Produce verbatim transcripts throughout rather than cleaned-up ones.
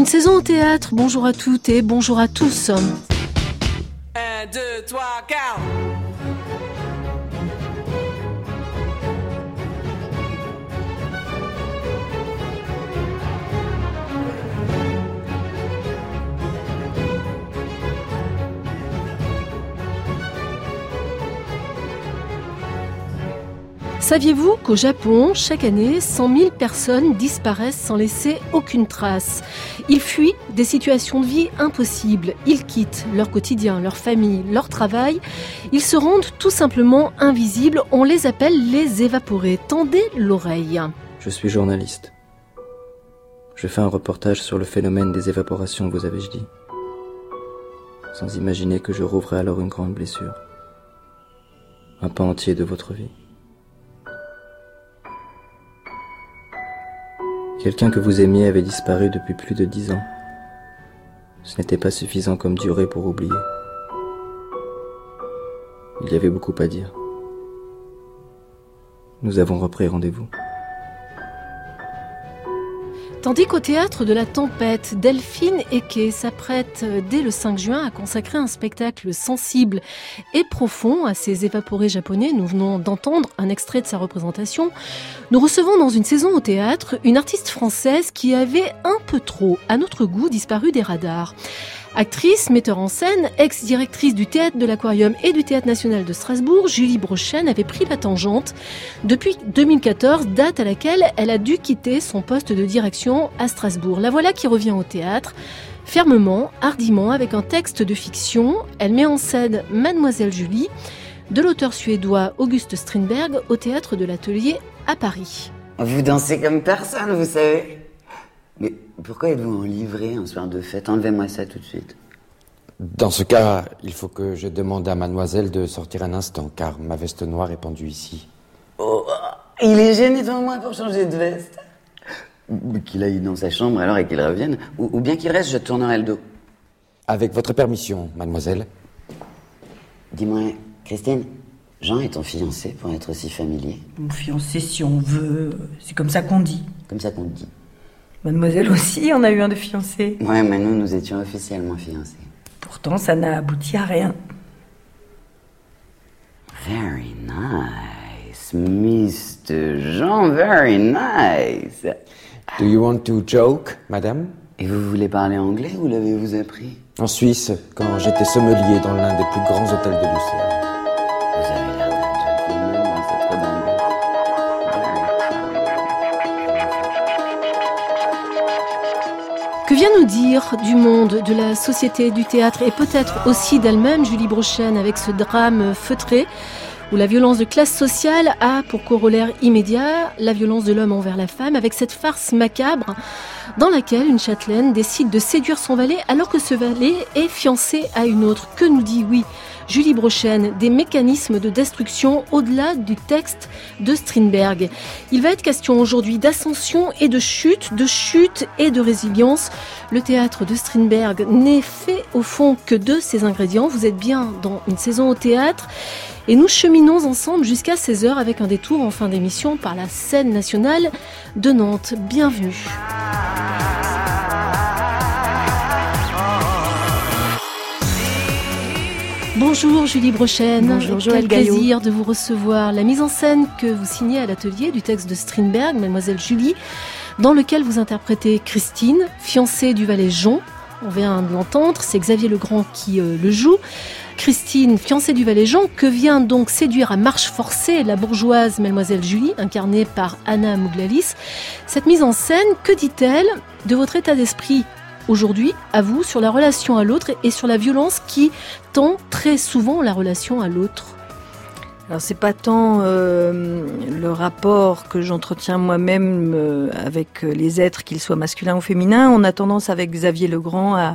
Une saison au théâtre, bonjour à toutes et bonjour à tous. Un, deux, trois, quatre. Saviez-vous qu'au Japon, chaque année, cent mille personnes disparaissent sans laisser aucune trace ? Ils fuient des situations de vie impossibles. Ils quittent leur quotidien, leur famille, leur travail. Ils se rendent tout simplement invisibles. On les appelle les évaporés. Tendez l'oreille. Je suis journaliste. Je fais un reportage sur le phénomène des évaporations, vous avais-je dit. Sans imaginer que je rouvrais alors une grande blessure. Un pan entier de votre vie. Quelqu'un que vous aimiez avait disparu depuis plus de dix ans. Ce n'était pas suffisant comme durée pour oublier. Il y avait beaucoup à dire. Nous avons repris rendez-vous. Tandis qu'au théâtre de la Tempête, Delphine Eke s'apprête dès le cinq juin à consacrer un spectacle sensible et profond à ces évaporés japonais. Nous venons d'entendre un extrait de sa représentation. Nous recevons dans une saison au théâtre une artiste française qui avait un peu trop, à notre goût, disparu des radars. Actrice, metteur en scène, ex-directrice du Théâtre de l'Aquarium et du Théâtre National de Strasbourg, Julie Brochen avait pris la tangente depuis deux mille quatorze, date à laquelle elle a dû quitter son poste de direction à Strasbourg. La voilà qui revient au théâtre, fermement, hardiment, avec un texte de fiction. Elle met en scène Mademoiselle Julie, de l'auteur suédois August Strindberg, au Théâtre de l'Atelier à Paris. Vous dansez comme personne, vous savez. Mais pourquoi êtes-vous en livrée un soir de fête ? Enlevez-moi ça tout de suite. Dans ce cas, il faut que je demande à mademoiselle de sortir un instant, car ma veste noire est pendue ici. Oh, il est gêné devant moi pour changer de veste. Qu'il aille dans sa chambre alors et qu'il revienne. Ou, ou bien qu'il reste, je tournerai le dos. Avec votre permission, mademoiselle. Dis-moi, Christine, Jean est ton fiancé pour être aussi familier ? Mon fiancé, si on veut, c'est comme ça qu'on dit. Comme ça qu'on dit. Mademoiselle aussi, on a eu un de fiancé. Ouais, mais nous, nous étions officiellement fiancés. Pourtant, ça n'a abouti à rien. Very nice, mister Jean, very nice. Do you want to joke, madame ? Et vous voulez parler anglais ou l'avez-vous appris ? En Suisse, quand j'étais sommelier dans l'un des plus grands hôtels de Lucerne. Vous avez l'air d'un gentleman dans cette redingote. Que vient nous dire du monde, de la société, du théâtre et peut-être aussi d'elle-même Julie Brochen avec ce drame feutré où la violence de classe sociale a pour corollaire immédiat la violence de l'homme envers la femme, avec cette farce macabre dans laquelle une châtelaine décide de séduire son valet alors que ce valet est fiancé à une autre. Que nous dit, oui, Julie Brochen, des mécanismes de destruction au-delà du texte de Strindberg. Il va être question aujourd'hui d'ascension et de chute, de chute et de résilience. Le théâtre de Strindberg n'est fait au fond que de ces ingrédients. Vous êtes bien dans une saison au théâtre et nous cheminons ensemble jusqu'à seize heures avec un détour en fin d'émission par la scène nationale de Nantes. Bienvenue. Bonjour Julie Brochen. Bonjour Joël Quel Gaillot. plaisir de vous recevoir. La mise en scène que vous signez à l'atelier du texte de Strindberg, Mademoiselle Julie, dans lequel vous interprétez Christine, fiancée du valet Jean. On vient de l'entendre, c'est Xavier Legrand qui euh, le joue. Christine, fiancée du valet Jean, que vient donc séduire à marche forcée la bourgeoise Mademoiselle Julie, incarnée par Anna Mouglalis. Cette mise en scène, que dit-elle de votre état d'esprit aujourd'hui, à vous, sur la relation à l'autre et sur la violence qui tend très souvent la relation à l'autre? Alors c'est pas tant euh, le rapport que j'entretiens moi-même euh, avec les êtres, qu'ils soient masculins ou féminins. On a tendance avec Xavier Legrand à,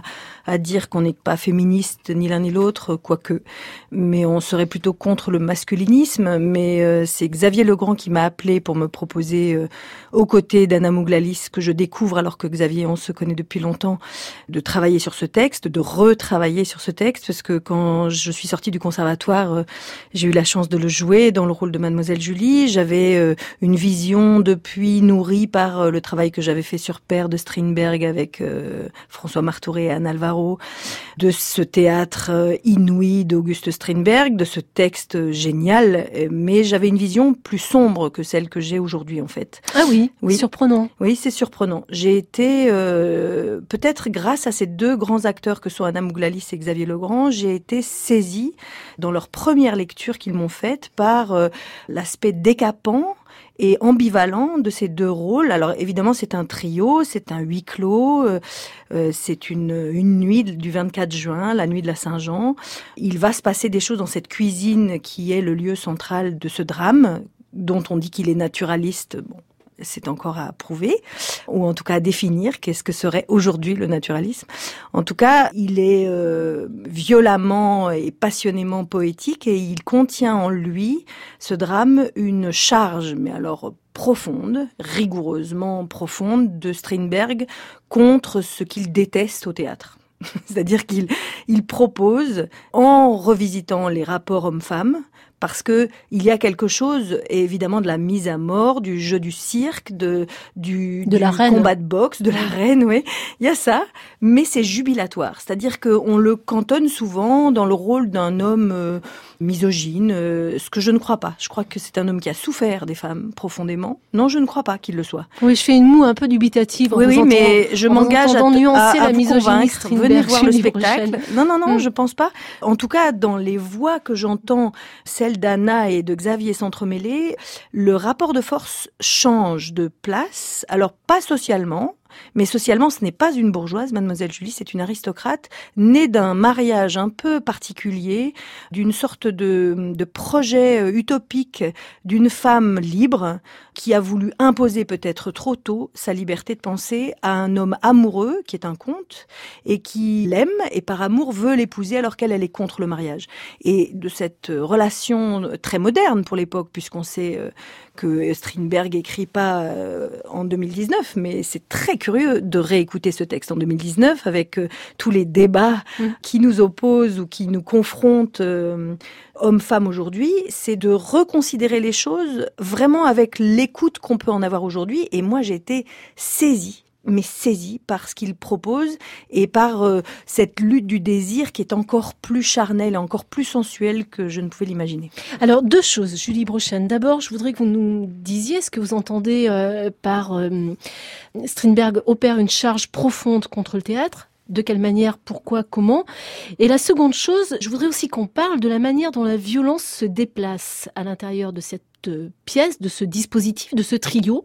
à dire qu'on n'est pas féministe ni l'un ni l'autre, quoique. Mais on serait plutôt contre le masculinisme. Mais euh, c'est Xavier Legrand qui m'a appelé pour me proposer, euh, aux côtés d'Anna Mouglalis, que je découvre alors que Xavier, on se connaît depuis longtemps, de travailler sur ce texte, de retravailler sur ce texte, parce que quand je suis sortie du conservatoire, euh, j'ai eu la chance de le jouer dans le rôle de Mademoiselle Julie. J'avais euh, une vision depuis nourrie par euh, le travail que j'avais fait sur Père de Strindberg avec euh, François Martouré et Anne Alvaro, de ce théâtre euh, inouï d'Auguste Strindberg, de ce texte euh, génial, euh, mais j'avais une vision plus sombre que celle que j'ai aujourd'hui en fait. Ah oui, oui. surprenant. Oui, c'est surprenant. J'ai été, euh, peut-être grâce à ces deux grands acteurs que sont Anna Mouglalis et Xavier Legrand, j'ai été saisie dans leur première lecture qu'ils m'ont faite par euh, l'aspect décapant et ambivalent de ces deux rôles. Alors évidemment, c'est un trio, c'est un huis clos, euh, euh, c'est une, une nuit du vingt-quatre juin, la nuit de la Saint-Jean. Il va se passer des choses dans cette cuisine qui est le lieu central de ce drame, dont on dit qu'il est naturaliste. Bon, c'est encore à prouver, ou en tout cas à définir qu'est-ce que serait aujourd'hui le naturalisme. En tout cas, il est euh, violemment et passionnément poétique et il contient en lui, ce drame, une charge, mais alors profonde, rigoureusement profonde, de Strindberg contre ce qu'il déteste au théâtre. C'est-à-dire qu'il il propose, en revisitant les rapports hommes-femmes, parce que il y a quelque chose, évidemment, de la mise à mort, du jeu du cirque, de du, de du la reine. combat de boxe, de la reine, oui. Il y a ça, mais c'est jubilatoire. C'est-à-dire qu'on le cantonne souvent dans le rôle d'un homme euh, misogyne, euh, ce que je ne crois pas. Je crois que c'est un homme qui a souffert des femmes profondément. Non, je ne crois pas qu'il le soit. Oui, je fais une moue un peu dubitative. Oui, en oui, vous mais entendant, je en m'engage vous à, entendant nuancer à, à la vous misogynie convaincre. Strindberg Venez voir le Julie spectacle. Brochen. Non, non, non, Mm. je pense pas. En tout cas, dans les voix que j'entends, celles d'Anna et de Xavier s'entremêler, le rapport de force change de place. Alors, pas socialement, mais socialement, ce n'est pas une bourgeoise, Mademoiselle Julie, c'est une aristocrate, née d'un mariage un peu particulier, d'une sorte de, de projet utopique d'une femme libre qui a voulu imposer peut-être trop tôt sa liberté de penser à un homme amoureux, qui est un comte, et qui l'aime, et par amour veut l'épouser alors qu'elle, elle est contre le mariage. Et de cette relation très moderne pour l'époque, puisqu'on sait que Strindberg écrit pas en deux mille dix-neuf, mais c'est très curieux de réécouter ce texte en deux mille dix-neuf avec euh, tous les débats mmh. qui nous opposent ou qui nous confrontent euh, hommes-femmes aujourd'hui, c'est de reconsidérer les choses vraiment avec l'écoute qu'on peut en avoir aujourd'hui. Et moi, j'ai été saisie, mais saisie par ce qu'il propose et par euh, cette lutte du désir qui est encore plus charnelle, encore plus sensuelle que je ne pouvais l'imaginer. Alors, deux choses, Julie Brochen. D'abord, je voudrais que vous nous disiez ce que vous entendez euh, par euh, Strindberg opère une charge profonde contre le théâtre. De quelle manière, pourquoi, comment. Et la seconde chose, je voudrais aussi qu'on parle de la manière dont la violence se déplace à l'intérieur de cette pièce, de ce dispositif, de ce trio.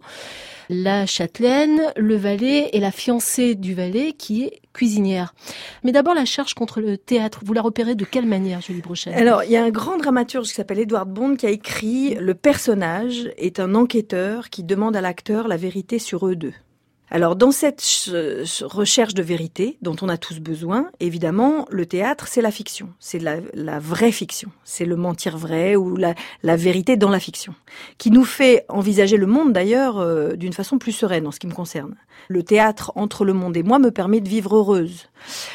La châtelaine, le valet et la fiancée du valet qui est cuisinière. Mais d'abord, la charge contre le théâtre, vous la repérez de quelle manière, Julie Brochen ? Alors, il y a un grand dramaturge qui s'appelle Edward Bond qui a écrit « Le personnage est un enquêteur qui demande à l'acteur la vérité sur eux deux ». Alors, dans cette recherche de vérité dont on a tous besoin, évidemment, le théâtre, c'est la fiction. C'est la, la vraie fiction. C'est le mentir vrai ou la, la vérité dans la fiction. Qui nous fait envisager le monde, d'ailleurs, euh, d'une façon plus sereine en ce qui me concerne. Le théâtre entre le monde et moi me permet de vivre heureuse.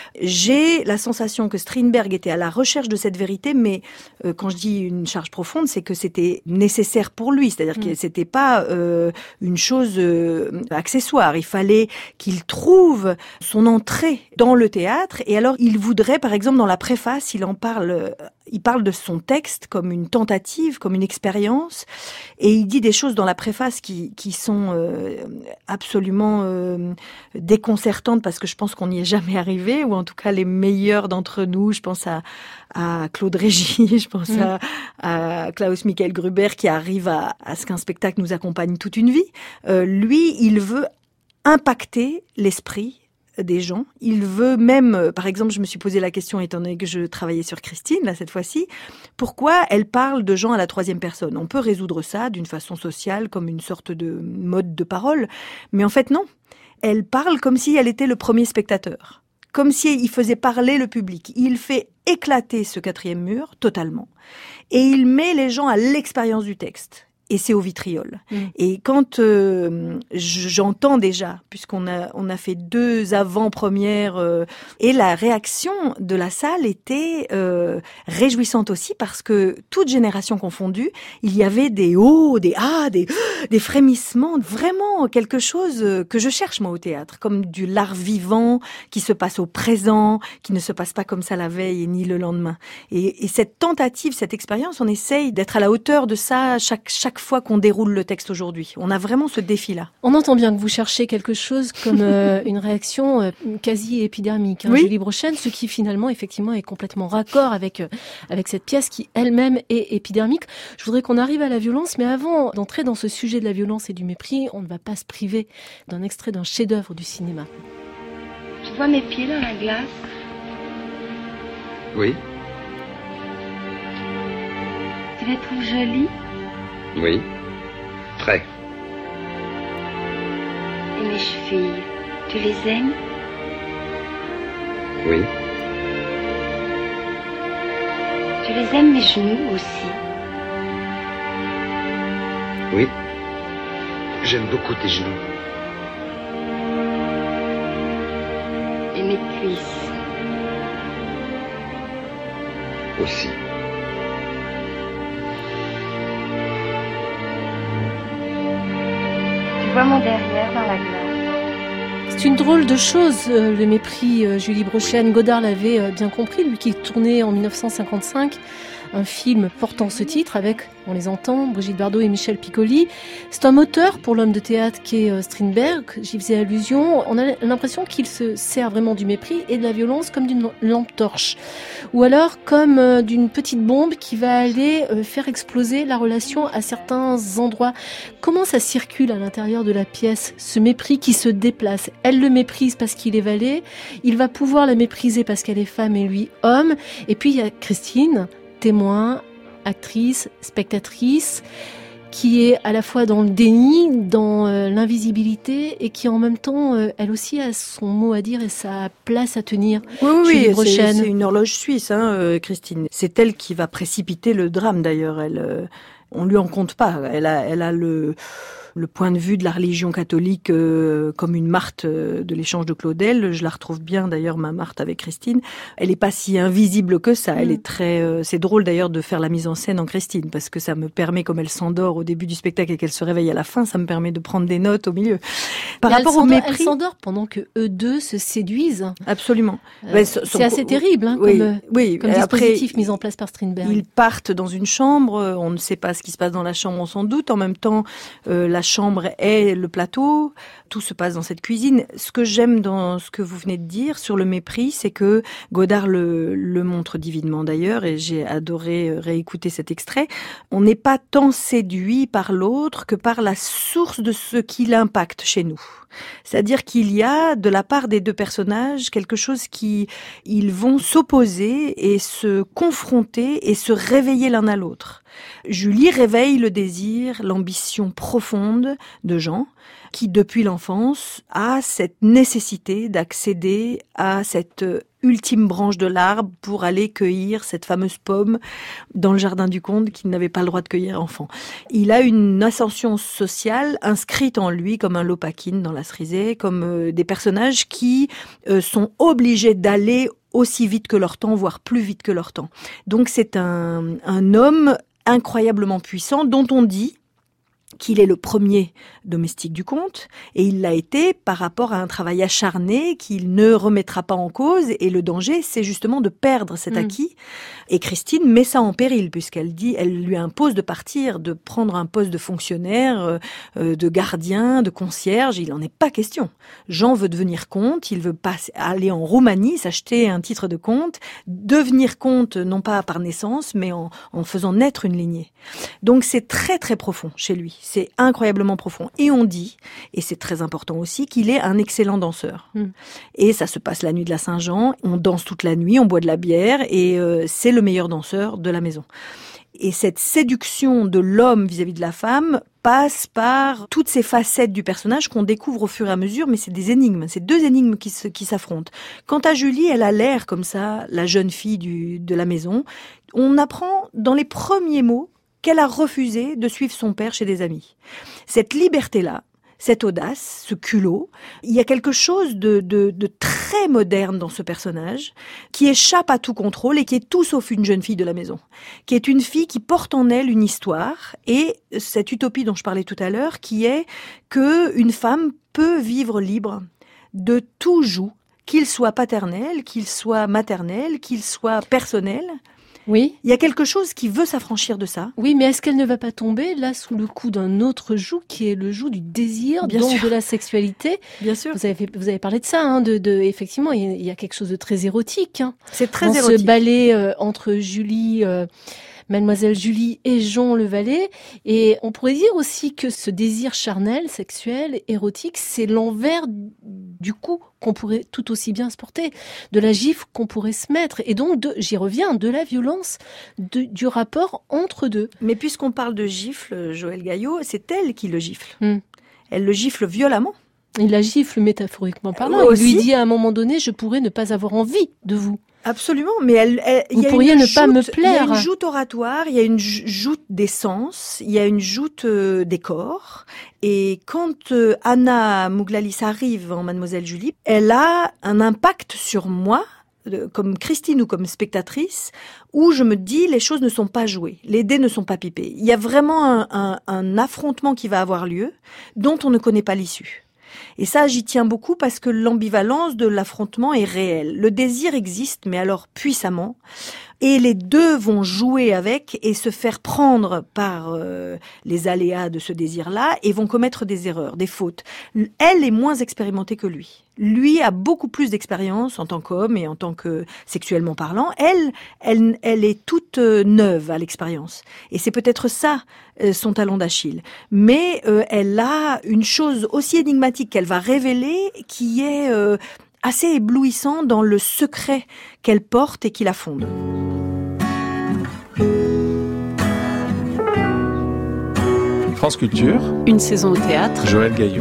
J'ai la sensation que Strindberg était à la recherche de cette vérité, mais euh, quand je dis une charge profonde, c'est que c'était nécessaire pour lui. C'est-à-dire mmh. que c'était pas euh, une chose euh, accessoire. Il fallait qu'il trouve son entrée dans le théâtre. Et alors, il voudrait, par exemple, dans la préface, il en parle, il parle de son texte comme une tentative, comme une expérience. Et il dit des choses dans la préface qui, qui sont euh, absolument euh, déconcertantes parce que je pense qu'on n'y est jamais arrivé, ou en tout cas les meilleurs d'entre nous. Je pense à, à Claude Régis, je pense mmh. à, à Klaus-Michael Gruber qui arrive à, à ce qu'un spectacle nous accompagne toute une vie. Euh, lui, il veut impacter l'esprit des gens. Il veut même, par exemple, je me suis posé la question, étant donné que je travaillais sur Christine, là, cette fois-ci, pourquoi elle parle de gens à la troisième personne ? On peut résoudre ça d'une façon sociale, comme une sorte de mode de parole, mais en fait, non. Elle parle comme si elle était le premier spectateur. comme s'il faisait parler le public. Il fait éclater ce quatrième mur totalement et il met les gens à l'expérience du texte. Et c'est au vitriol. Mmh. Et quand euh, j'entends déjà, puisqu'on a on a fait deux avant-premières, euh, et la réaction de la salle était euh, réjouissante aussi parce que toute génération confondue, il y avait des oh, des ah, des des frémissements, vraiment quelque chose que je cherche moi au théâtre, comme du l'art vivant qui se passe au présent, qui ne se passe pas comme ça la veille et ni le lendemain. Et, et cette tentative, cette expérience, on essaye d'être à la hauteur de ça chaque chaque fois qu'on déroule le texte aujourd'hui. On a vraiment ce défi-là. On entend bien que vous cherchez quelque chose comme euh, une réaction euh, quasi épidermique, hein, oui. Julie Brochen, ce qui finalement, effectivement, est complètement raccord avec euh, avec cette pièce qui elle-même est épidermique. Je voudrais qu'on arrive à la violence, mais avant d'entrer dans ce sujet de la violence et du mépris, on ne va pas se priver d'un extrait d'un chef-d'œuvre du cinéma. Tu vois mes pieds dans la glace? Oui. Tu les trouves jolis? Oui. Très. Et mes chevilles, tu les aimes? Oui. Tu les aimes mes genoux aussi? Oui. J'aime beaucoup tes genoux. Et mes cuisses? Aussi. Tu vois mon derrière dans la glace? C'est une drôle de chose, euh, le mépris, euh, Julie Brochen. Godard l'avait euh, bien compris, lui qui tournait en dix-neuf cent cinquante-cinq un film portant ce titre avec, on les entend, Brigitte Bardot et Michel Piccoli. C'est un moteur pour l'homme de théâtre qui est euh, Strindberg, j'y faisais allusion. On a l'impression qu'il se sert vraiment du mépris et de la violence comme d'une lampe torche. Ou alors comme euh, d'une petite bombe qui va aller euh, faire exploser la relation à certains endroits. Comment ça circule à l'intérieur de la pièce, ce mépris qui se déplace? Elle le méprise parce qu'il est valet, il va pouvoir la mépriser parce qu'elle est femme et lui homme. Et puis il y a Christine, témoin, actrice, spectatrice, qui est à la fois dans le déni, dans euh, l'invisibilité, et qui en même temps, euh, elle aussi a son mot à dire et sa place à tenir. Oui, oui, oui c'est, c'est une horloge suisse, hein, euh, Christine. C'est elle qui va précipiter le drame, d'ailleurs. Elle, euh, on lui en compte pas. Elle a, elle a le... le point de vue de la religion catholique euh, comme une Marthe euh, de l'échange de Claudel. Je la retrouve bien d'ailleurs, ma Marthe avec Christine. Elle est pas si invisible que ça. Elle mmh. est très. Euh, c'est drôle d'ailleurs de faire la mise en scène en Christine parce que ça me permet, comme elle s'endort au début du spectacle et qu'elle se réveille à la fin, ça me permet de prendre des notes au milieu. Par rapport au mépris, elle s'endort pendant que eux deux se séduisent. Absolument. Euh, ouais, son, c'est assez terrible, hein, oui, comme, oui. comme dispositif mis en place par Strindberg. Ils partent dans une chambre. On ne sait pas ce qui se passe dans la chambre, on s'en doute. En même temps, euh, la chambre est le plateau, tout se passe dans cette cuisine. Ce que j'aime dans ce que vous venez de dire sur le mépris, c'est que Godard le, le montre divinement d'ailleurs, et j'ai adoré réécouter cet extrait. On n'est pas tant séduit par l'autre que par la source de ce qui l'impacte chez nous. C'est-à-dire qu'il y a, de la part des deux personnages, quelque chose qui, ils vont s'opposer et se confronter et se réveiller l'un à l'autre. Julie réveille le désir, l'ambition profonde de Jean, qui depuis l'enfance a cette nécessité d'accéder à cette ultime branche de l'arbre pour aller cueillir cette fameuse pomme dans le jardin du comte qu'il n'avait pas le droit de cueillir enfant. Il a une ascension sociale inscrite en lui comme un Lopakhin dans la Cerisée, comme euh, des personnages qui euh, sont obligés d'aller aussi vite que leur temps, voire plus vite que leur temps. Donc c'est un, un homme incroyablement puissant dont on dit qu'il est le premier domestique du comte, et il l'a été par rapport à un travail acharné qu'il ne remettra pas en cause, et le danger, c'est justement de perdre cet mmh. acquis. Et Christine met ça en péril, puisqu'elle dit, elle lui impose de partir, de prendre un poste de fonctionnaire, euh, de gardien, de concierge, il n'en est pas question. Jean veut devenir comte, il veut pas aller en Roumanie, s'acheter un titre de comte, devenir comte, non pas par naissance, mais en, en faisant naître une lignée. Donc c'est très très profond chez lui. C'est incroyablement profond. Et on dit, et c'est très important aussi, qu'il est un excellent danseur. Mm. Et ça se passe la nuit de la Saint-Jean, on danse toute la nuit, on boit de la bière, et euh, c'est le meilleur danseur de la maison. Et cette séduction de l'homme vis-à-vis de la femme passe par toutes ces facettes du personnage qu'on découvre au fur et à mesure, mais c'est des énigmes, c'est deux énigmes qui, se, qui s'affrontent. Quant à Julie, elle a l'air comme ça, la jeune fille du, de la maison. On apprend dans les premiers mots qu'elle a refusé de suivre son père chez des amis. Cette liberté-là, cette audace, ce culot, il y a quelque chose de, de, de très moderne dans ce personnage, qui échappe à tout contrôle et qui est tout sauf une jeune fille de la maison, qui est une fille qui porte en elle une histoire et cette utopie dont je parlais tout à l'heure, qui est que une femme peut vivre libre de tout joug, qu'il soit paternel, qu'il soit maternel, qu'il soit personnel. Oui. Il y a quelque chose qui veut s'affranchir de ça. Oui, mais est-ce qu'elle ne va pas tomber là sous le coup d'un autre joug qui est le joug du désir, Bien donc sûr. de la sexualité? Bien sûr. Vous avez, vous avez parlé de ça, hein, de, de, effectivement, il y, a, il y a quelque chose de très érotique. Hein, C'est très dans érotique. ce ballet euh, entre Julie, euh, Mademoiselle Julie et Jean le valet. Et on pourrait dire aussi que ce désir charnel, sexuel, érotique, c'est l'envers du coup qu'on pourrait tout aussi bien se porter, de la gifle qu'on pourrait se mettre, et donc, de, j'y reviens, de la violence, de, du rapport entre deux. Mais puisqu'on parle de gifle, Joël Gaillot, c'est elle qui le gifle. Mm. Elle le gifle violemment. Il la gifle métaphoriquement parlant. Euh, Il lui aussi. dit à un moment donné, je pourrais ne pas avoir envie de vous. Absolument, mais elle, elle, Vous il y a pourriez une ne pas joute, me Il y a plaire. une joute oratoire, il y a une j- joute des sens, il y a une joute euh, des corps. Et quand euh, Anna Mouglalis arrive en Mademoiselle Julie, elle a un impact sur moi, euh, comme Christine ou comme spectatrice, où je me dis les choses ne sont pas jouées, les dés ne sont pas pipés. Il y a vraiment un, un, un affrontement qui va avoir lieu, dont on ne connaît pas l'issue. Et ça, j'y tiens beaucoup parce que l'ambivalence de l'affrontement est réelle. Le désir existe, mais alors puissamment. Et les deux vont jouer avec et se faire prendre par euh, les aléas de ce désir-là et vont commettre des erreurs, des fautes. Elle est moins expérimentée que lui. Lui a beaucoup plus d'expérience en tant qu'homme et en tant que sexuellement parlant. Elle, elle, elle est toute euh, neuve à l'expérience. Et c'est peut-être ça, euh, son talon d'Achille. Mais euh, elle a une chose aussi énigmatique qu'elle va révéler qui est euh, assez éblouissant dans le secret qu'elle porte et qui la fonde. France Culture, Une saison au théâtre. Joël Gaillot.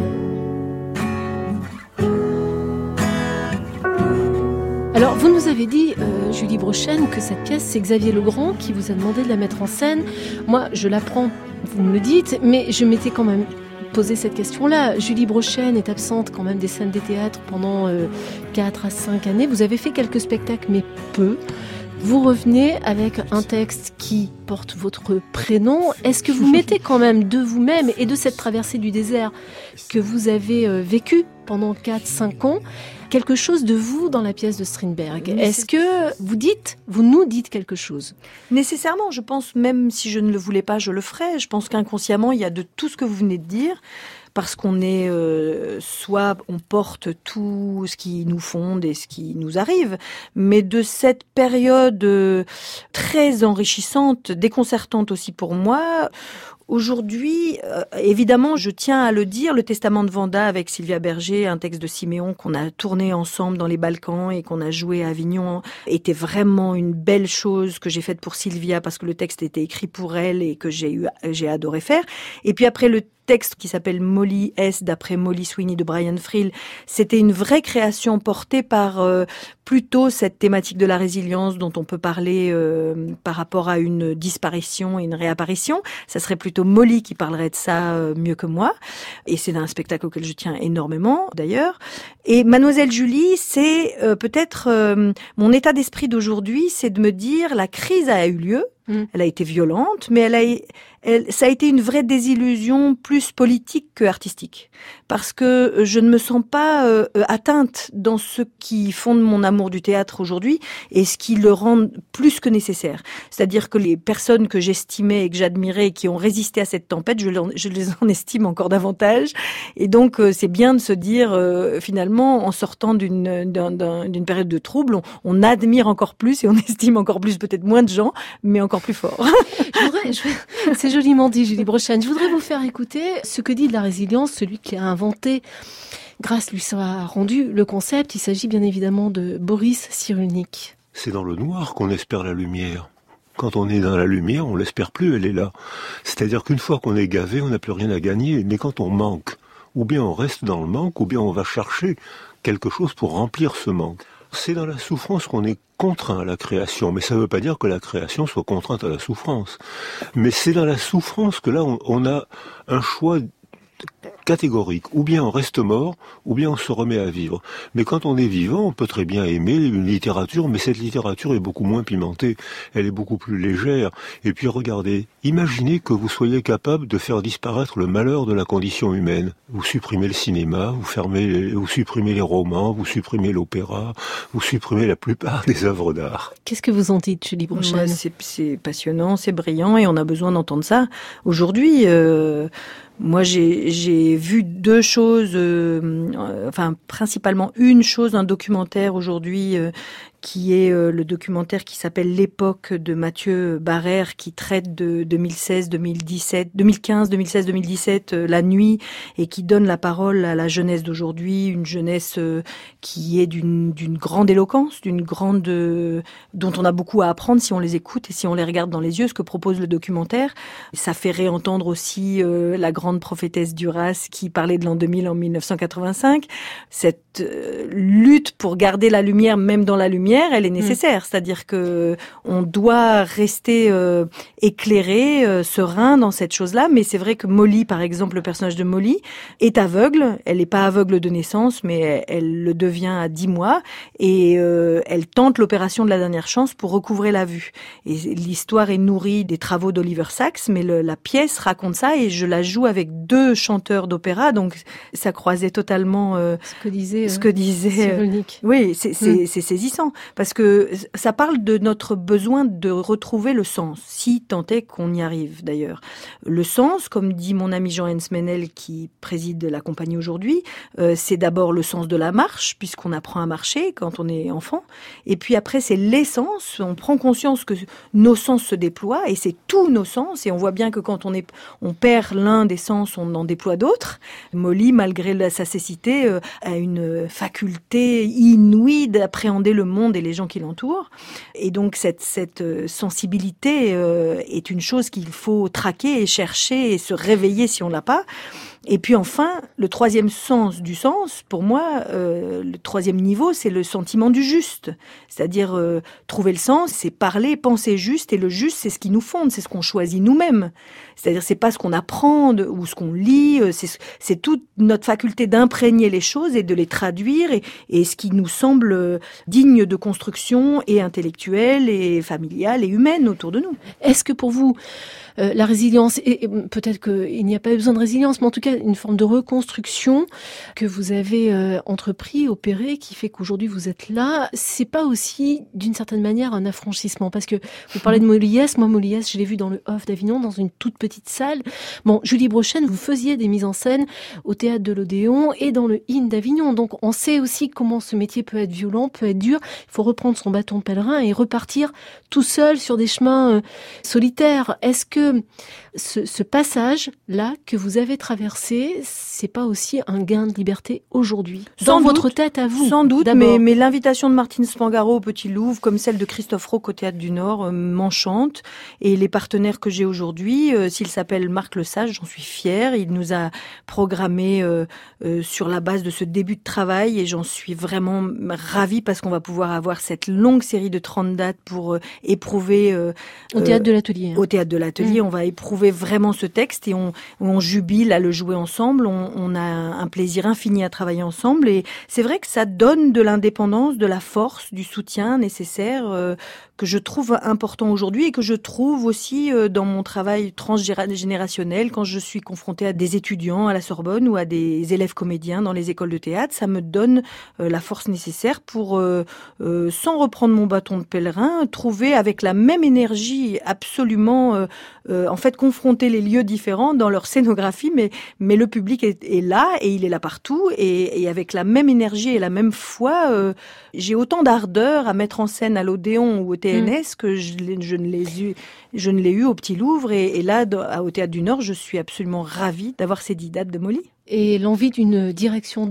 Alors, vous nous avez dit, euh, Julie Brochen, que cette pièce, c'est Xavier Legrand qui vous a demandé de la mettre en scène. Moi, je l'apprends, vous me le dites, mais je m'étais quand même posé cette question-là. Julie Brochen est absente quand même des scènes des théâtres pendant euh, quatre à cinq années. Vous avez fait quelques spectacles, mais peu. Vous revenez avec un texte qui porte votre prénom. Est-ce que vous mettez quand même de vous-même et de cette traversée du désert que vous avez euh, vécue pendant quatre à cinq ans, quelque chose de vous dans la pièce de Strindberg? Est-ce que vous dites, vous nous dites quelque chose? Nécessairement, je pense, même si je ne le voulais pas, je le ferais. Je pense qu'inconsciemment, il y a de tout ce que vous venez de dire, parce qu'on est, euh, soit on porte tout ce qui nous fonde et ce qui nous arrive, mais de cette période euh, très enrichissante, déconcertante aussi pour moi. Aujourd'hui, euh, évidemment, je tiens à le dire, le Testament de Vanda avec Sylvia Berger, un texte de Siméon qu'on a tourné ensemble dans les Balkans et qu'on a joué à Avignon, était vraiment une belle chose que j'ai faite pour Sylvia parce que le texte était écrit pour elle et que j'ai eu, j'ai adoré faire. Et puis après le texte qui s'appelle Molly S d'après Molly Sweeney de Brian Friel, c'était une vraie création portée par euh, plutôt cette thématique de la résilience dont on peut parler euh, par rapport à une disparition et une réapparition. Ça serait plutôt Molly qui parlerait de ça euh, mieux que moi. Et c'est un spectacle auquel je tiens énormément d'ailleurs. Et Mademoiselle Julie, c'est euh, peut-être euh, mon état d'esprit d'aujourd'hui, c'est de me dire la crise a eu lieu. Elle a été violente, mais elle a, elle, ça a été une vraie désillusion plus politique que artistique. Parce que je ne me sens pas euh, atteinte dans ce qui fonde mon amour du théâtre aujourd'hui et ce qui le rend plus que nécessaire. C'est-à-dire que les personnes que j'estimais et que j'admirais et qui ont résisté à cette tempête, je, je les en estime encore davantage. Et donc, euh, c'est bien de se dire, euh, finalement, en sortant d'une, d'un, d'un, d'une période de trouble, on, on admire encore plus et on estime encore plus, peut-être moins de gens, mais encore plus fort. Je voudrais, je, c'est joliment dit, Julie Brochen. Je voudrais vous faire écouter ce que dit de la résilience celui qui a inventé, grâce lui sera rendu, le concept. Il s'agit bien évidemment de Boris Cyrulnik. C'est dans le noir qu'on espère la lumière. Quand on est dans la lumière, on l'espère plus, elle est là. C'est-à-dire qu'une fois qu'on est gavé, on n'a plus rien à gagner. Mais quand on manque, ou bien on reste dans le manque, ou bien on va chercher quelque chose pour remplir ce manque. C'est dans la souffrance qu'on est contraint à la création, mais ça ne veut pas dire que la création soit contrainte à la souffrance. Mais c'est dans la souffrance que là, on, on a un choix catégorique. Ou bien on reste mort, ou bien on se remet à vivre. Mais quand on est vivant, on peut très bien aimer une littérature, mais cette littérature est beaucoup moins pimentée, elle est beaucoup plus légère. Et puis regardez, imaginez que vous soyez capable de faire disparaître le malheur de la condition humaine. Vous supprimez le cinéma, vous fermez, vous supprimez les romans, vous supprimez l'opéra, vous supprimez la plupart des œuvres d'art. Qu'est-ce que vous en dites, Julie Brochen ? Ouais, c'est, c'est passionnant, c'est brillant, et on a besoin d'entendre ça. Aujourd'hui, euh, moi j'ai, j'ai vu deux choses, euh, enfin principalement une chose, un documentaire aujourd'hui euh, qui est euh, le documentaire qui s'appelle L'époque de Mathieu Barrère, qui traite de deux mille seize, deux mille dix-sept, deux mille quinze, deux mille seize, deux mille dix-sept, euh, la nuit, et qui donne la parole à la jeunesse d'aujourd'hui, une jeunesse euh, qui est d'une, d'une grande éloquence, d'une grande, euh, dont on a beaucoup à apprendre si on les écoute et si on les regarde dans les yeux, ce que propose le documentaire. Ça fait réentendre aussi euh, la grande prophétesse Duras qui parlait de l'an deux mille en mille neuf cent quatre-vingt-cinq. Cette euh, lutte pour garder la lumière, même dans la lumière, elle est nécessaire, mmh. c'est-à-dire que on doit rester euh, éclairé, euh, serein dans cette chose-là. Mais c'est vrai que Molly, par exemple, le personnage de Molly, est aveugle. Elle n'est pas aveugle de naissance, mais elle, elle le devient à dix mois, et euh, elle tente l'opération de la dernière chance pour recouvrer la vue. Et l'histoire est nourrie des travaux d'Oliver Sacks, mais le, la pièce raconte ça, et je la joue avec deux chanteurs d'opéra, donc ça croisait totalement euh, ce que disait, ce que disait. Euh, oui, c'est, c'est, mmh. c'est saisissant. Parce que ça parle de notre besoin de retrouver le sens, si tant est qu'on y arrive d'ailleurs. Le sens, comme dit mon ami Jean Hensmenel qui préside la compagnie aujourd'hui, euh, c'est d'abord le sens de la marche, puisqu'on apprend à marcher quand on est enfant. Et puis après, c'est l'essence, on prend conscience que nos sens se déploient, et c'est tous nos sens, et on voit bien que quand on, est, on perd l'un des sens, on en déploie d'autres. Molly, malgré la, sa cécité, euh, a une faculté inouïe d'appréhender le monde et les gens qui l'entourent. Et donc cette, cette sensibilité euh, est une chose qu'il faut traquer et chercher et se réveiller si on l'a pas. Et puis enfin, le troisième sens du sens, pour moi, euh, le troisième niveau, c'est le sentiment du juste. C'est-à-dire, euh, trouver le sens, c'est parler, penser juste, et le juste, c'est ce qui nous fonde, c'est ce qu'on choisit nous-mêmes. C'est-à-dire, c'est pas ce qu'on apprend de, ou ce qu'on lit, c'est, c'est toute notre faculté d'imprégner les choses et de les traduire, et, et ce qui nous semble digne de construction, et intellectuelle, et familiale, et humaine autour de nous. Est-ce que pour vous, euh, la résilience, et, et peut-être qu'il n'y a pas besoin de résilience, mais en tout cas, une forme de reconstruction que vous avez euh, entrepris, opéré, qui fait qu'aujourd'hui vous êtes là, c'est pas aussi d'une certaine manière un affranchissement? Parce que vous parlez de Moliès, moi Moliès, je l'ai vu dans le Off d'Avignon, dans une toute petite salle. Bon, Julie Brochen, vous faisiez des mises en scène au théâtre de l'Odéon et dans le In d'Avignon, donc on sait aussi comment ce métier peut être violent, peut être dur. Il faut reprendre son bâton de pèlerin et repartir tout seul sur des chemins euh, solitaires. Est-ce que ce, ce passage-là que vous avez traversé, c'est pas aussi un gain de liberté aujourd'hui dans votre tête à vous? Sans doute, mais, mais l'invitation de Martine Spangaro au Petit Louvre, comme celle de Christophe Roque au Théâtre du Nord, euh, m'enchante. Et les partenaires que j'ai aujourd'hui, euh, s'il s'appelle Marc Lesage, j'en suis fière. Il nous a programmé euh, euh, sur la base de ce début de travail, et j'en suis vraiment ravie parce qu'on va pouvoir avoir cette longue série de trente dates pour euh, éprouver... Euh, au Théâtre de l'Atelier. Hein. Au Théâtre de l'Atelier, mmh. on va éprouver vraiment ce texte, et on, on jubile à le jouer ensemble. On, on a un plaisir infini à travailler ensemble, et c'est vrai que ça donne de l'indépendance, de la force, du soutien nécessaire euh, que je trouve important aujourd'hui, et que je trouve aussi euh, dans mon travail transgénérationnel, quand je suis confrontée à des étudiants à la Sorbonne ou à des élèves comédiens dans les écoles de théâtre. Ça me donne euh, la force nécessaire pour, euh, euh, sans reprendre mon bâton de pèlerin, trouver avec la même énergie absolument, euh, euh, en fait, confronter les lieux différents dans leur scénographie, mais, mais le public est, est là, et il est là partout, et, et avec la même énergie et la même foi, euh, j'ai autant d'ardeur à mettre en scène à l'Odéon ou au T N S mmh. que je, je, ne l'ai eu, je ne l'ai eu au Petit Louvre, et, et là, au Théâtre du Nord, je suis absolument ravie d'avoir ces dix dates de Molly. Et l'envie d'une direction de lieu ?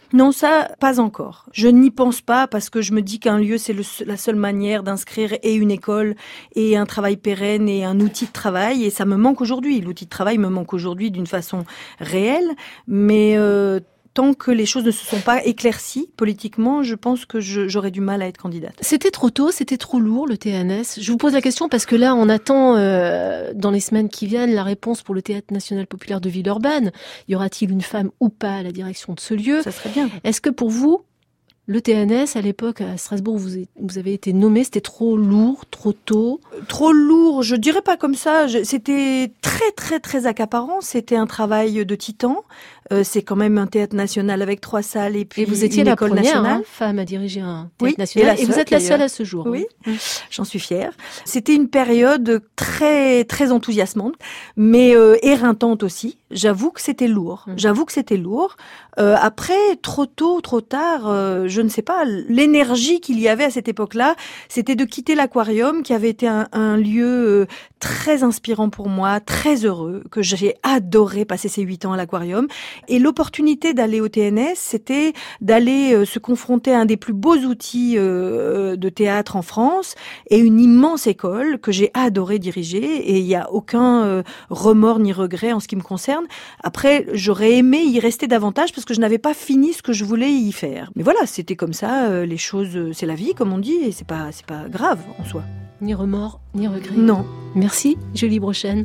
Non, ça, pas encore. Je n'y pense pas parce que je me dis qu'un lieu, c'est le, la seule manière d'inscrire et une école et un travail pérenne et un outil de travail. Et ça me manque aujourd'hui. L'outil de travail me manque aujourd'hui d'une façon réelle. Mais euh, tant que les choses ne se sont pas éclaircies politiquement, je pense que je, j'aurais du mal à être candidate. C'était trop tôt, c'était trop lourd le T N S. Je vous pose la question parce que là, on attend euh, dans les semaines qui viennent la réponse pour le Théâtre National Populaire de Villeurbanne. Y aura-t-il une femme ou pas à la direction de ce lieu ? Ça serait bien. Est-ce que pour vous, le T N S, à l'époque, à Strasbourg, vous, vous avez été nommé, c'était trop lourd, trop tôt ? Trop lourd, je dirais pas comme ça. Je, c'était très, très, très accaparant. C'était un travail de titan. Euh, c'est quand même un théâtre national avec trois salles et puis et vous étiez une la école première nationale. Hein, femme à diriger un théâtre oui, national. Et, et, et vous êtes la seule à ce jour. Oui, hein. J'en suis fière. C'était une période très, très enthousiasmante, mais euh, éreintante aussi. J'avoue que c'était lourd. Mmh. J'avoue que c'était lourd. Euh, après, trop tôt, trop tard, euh, je ne sais pas. L'énergie qu'il y avait à cette époque-là, c'était de quitter l'aquarium, qui avait été un, un lieu euh, très inspirant pour moi, très heureux, que j'ai adoré passer ces huit ans à l'aquarium. Et l'opportunité d'aller au T N S, c'était d'aller euh, se confronter à un des plus beaux outils euh, de théâtre en France et une immense école que j'ai adoré diriger. Et il n'y a aucun euh, remords ni regret en ce qui me concerne. Après, j'aurais aimé y rester davantage parce que je n'avais pas fini ce que je voulais y faire. Mais voilà, c'était comme ça. Euh, les choses, euh, c'est la vie, comme on dit, et c'est pas, c'est pas grave en soi. Ni remords, ni regrets. Non. Merci, Julie Brochen.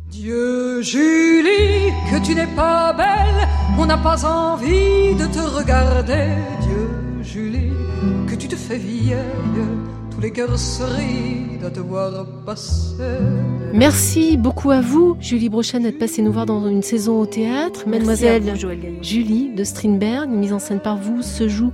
Dieu, Julie, que tu n'es pas belle, on n'a pas envie de te regarder. Dieu, Julie, que tu te fais vieille, tous les cœurs se rident à te voir passer. Merci beaucoup à vous, Julie Brochen, d'être passée nous voir dans une saison au théâtre. Mademoiselle vous, Julie de Strindberg, mise en scène par vous, se joue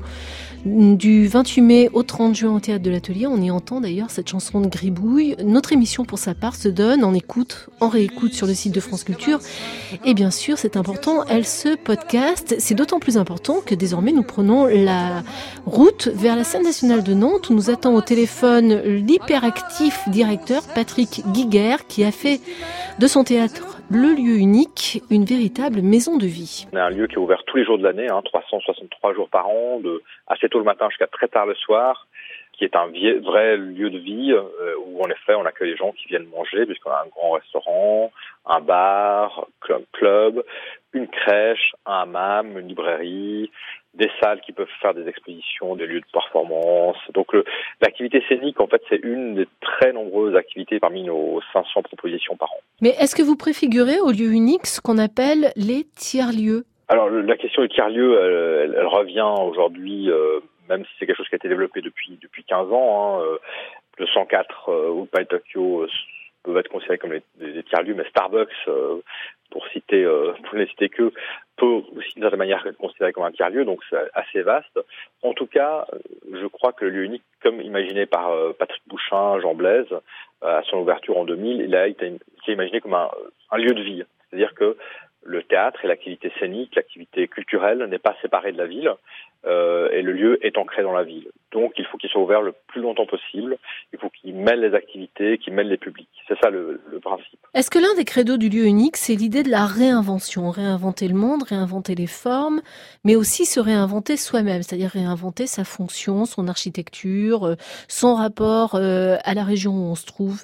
du vingt-huit mai au trente juin au Théâtre de l'Atelier. On y entend d'ailleurs cette chanson de Gribouille. Notre émission, pour sa part, se donne en écoute, en réécoute sur le site de France Culture. Et bien sûr, c'est important, elle se podcast. C'est d'autant plus important que désormais, nous prenons la route vers la scène nationale de Nantes, où nous attend au téléphone l'hyperactif directeur Patrick Guiguer, qui a fait de son théâtre le lieu unique, une véritable maison de vie. On a un lieu qui est ouvert tous les jours de l'année, hein, trois cent soixante-trois jours par an, de assez tôt le matin jusqu'à très tard le soir, qui est un vie, vrai lieu de vie euh, où en effet on accueille les gens qui viennent manger, puisqu'on a un grand restaurant, un bar, club, club, une crèche, un hammam, une librairie, des salles qui peuvent faire des expositions, des lieux de performance. Donc le, l'activité scénique, en fait, c'est une des très nombreuses activités parmi nos cinq cents propositions par an. Mais est-ce que vous préfigurez au lieu unique ce qu'on appelle les tiers-lieux ? Alors la question du tiers-lieu, elle, elle, elle revient aujourd'hui, euh, même si c'est quelque chose qui a été développé depuis depuis quinze ans. Hein, euh, le cent quatre euh, ou Pai Tokyo euh, peuvent être considérés comme des, des tiers-lieux, mais Starbucks, euh, pour citer, euh, pour ne citer que, peut aussi d'une certaine manière être considéré comme un tiers-lieu, donc c'est assez vaste. En tout cas, je crois que le lieu unique, comme imaginé par euh, Patrick Bouchain, Jean Blaise, euh, à son ouverture en deux mille, il a été imaginé comme un, un lieu de vie. C'est-à-dire que le théâtre et l'activité scénique, l'activité culturelle n'est pas séparée de la ville euh, et le lieu est ancré dans la ville. Donc il faut qu'il soit ouvert le plus longtemps possible, il faut qu'il mêle les activités, qu'il mêle les publics. C'est ça le, le principe. Est-ce que l'un des credos du lieu unique, c'est l'idée de la réinvention, réinventer le monde, réinventer les formes, mais aussi se réinventer soi-même, c'est-à-dire réinventer sa fonction, son architecture, son rapport euh, à la région où on se trouve?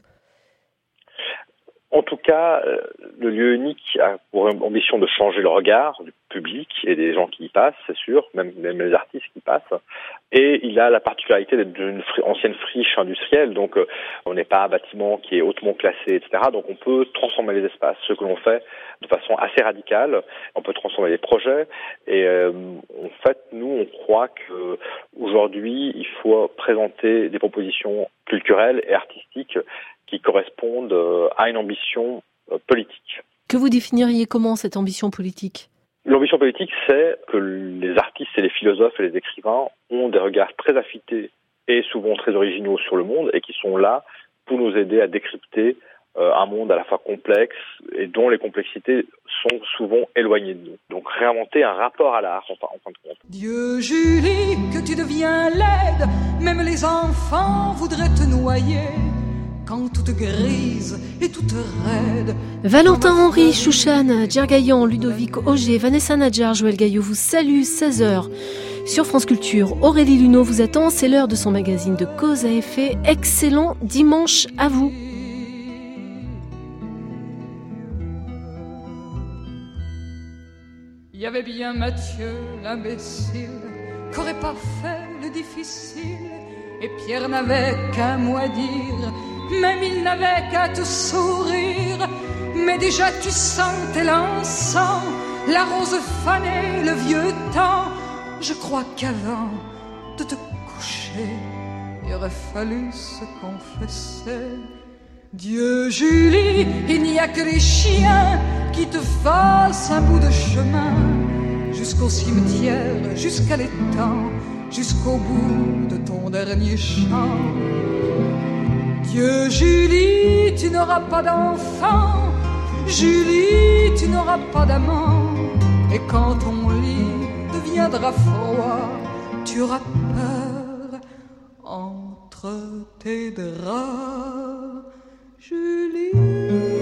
En tout cas, le lieu unique a pour ambition de changer le regard du public et des gens qui y passent, c'est sûr, même, même les artistes qui passent. Et il a la particularité d'être d'une fri- ancienne friche industrielle, donc euh, on n'est pas un bâtiment qui est hautement classé, et cetera. Donc on peut transformer les espaces, ce que l'on fait de façon assez radicale. On peut transformer les projets. Et euh, en fait, nous, on croit que aujourd'hui, il faut présenter des propositions culturelles et artistiques qui correspondent à une ambition politique. Que vous définiriez comment cette ambition politique ? L'ambition politique, c'est que les artistes et les philosophes et les écrivains ont des regards très affûtés et souvent très originaux sur le monde et qui sont là pour nous aider à décrypter un monde à la fois complexe et dont les complexités sont souvent éloignées de nous. Donc réinventer un rapport à l'art, en fin de compte. Dieu, Julie, que tu deviens laide, même les enfants voudraient te noyer. Quand tout toute grise et toute raide. Valentin Henry, Chouchane, Djergaïan, Ludovic Auger, Vanessa Nadjar, Joël Gaillot vous salue, seize heures. Sur France Culture, Aurélie Luneau vous attend, c'est l'heure de son magazine de cause à effet. Excellent dimanche à vous. Il y avait bien Mathieu, l'imbécile, qu'aurait pas fait le difficile. Et Pierre n'avait qu'un mot à dire, même il n'avait qu'à te sourire. Mais déjà tu sentais l'encens, la rose fanée, le vieux temps. Je crois qu'avant de te coucher, il aurait fallu se confesser. Dieu Julie, il n'y a que les chiens qui te fassent un bout de chemin, jusqu'au cimetière, jusqu'à l'étang, jusqu'au bout de ton dernier chant. Dieu Julie, tu n'auras pas d'enfant, Julie, tu n'auras pas d'amant. Et quand ton lit deviendra froid, tu auras peur entre tes draps, Julie.